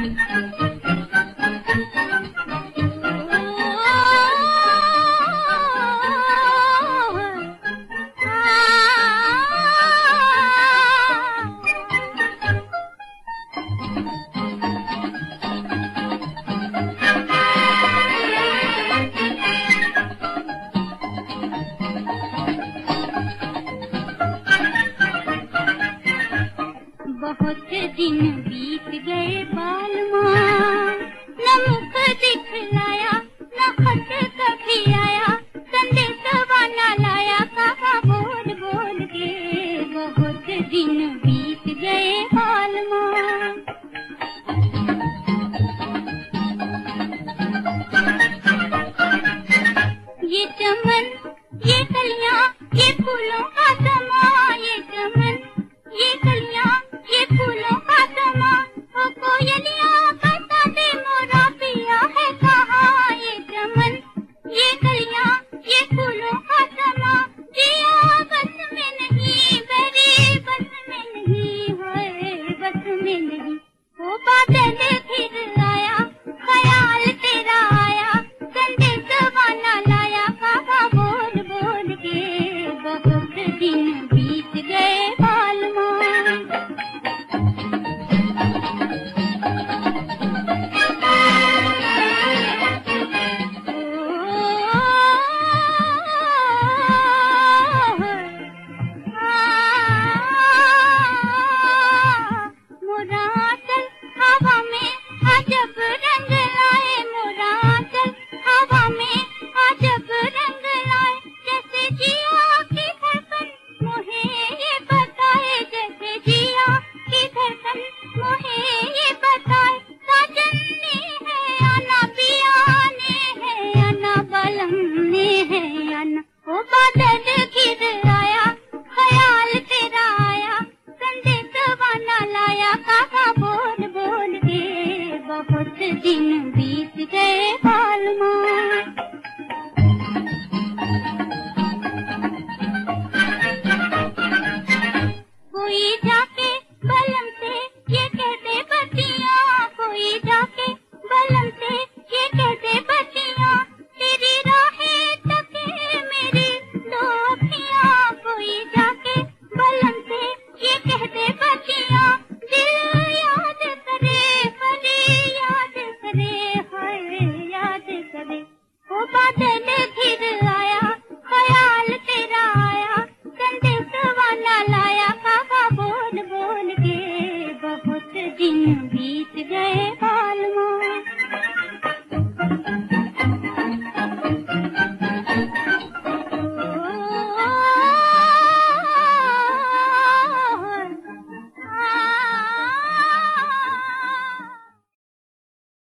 बहुत दिन बीत गए बालमा, न मुख दिखलाया न खत कभी आया, संदेशवा न लाया कहा बोल बोल के। बहुत दिन बीत गए बालमा। ये चमन ये कलियां ये फूलों का समा, ये चमन ये कलियां ये फूलों का समा, ओ कोयलियां बता दे मोरा पिया है कहाँ। ये चमन ये कलियां ये फूलों का समा, जिया बस में नहीं मेरी बस में नहीं है बस में नहीं। वो बादल फिर आया ख्याल तेरा आया, संदेशवा न लाया कहा बोल बोल के। बहुत दिन बीत गए बालमा। बहुत दिन बीत गए बालमा। कोई जाके बलम से ये कहते बच्चियां, कोई जाके बलम से ये कहते बच्चियां, तेरी राहें तके मेरी दो अखियां। कोई जाके बलम से ये कहते बच्चियां, दिल याद करे परी याद करे हाय याद करे। वो बादल फिर आया ख्याल तेरा आया, संदेशवा न लाया कहा बोल बोल के। बहुत दिन बीत गए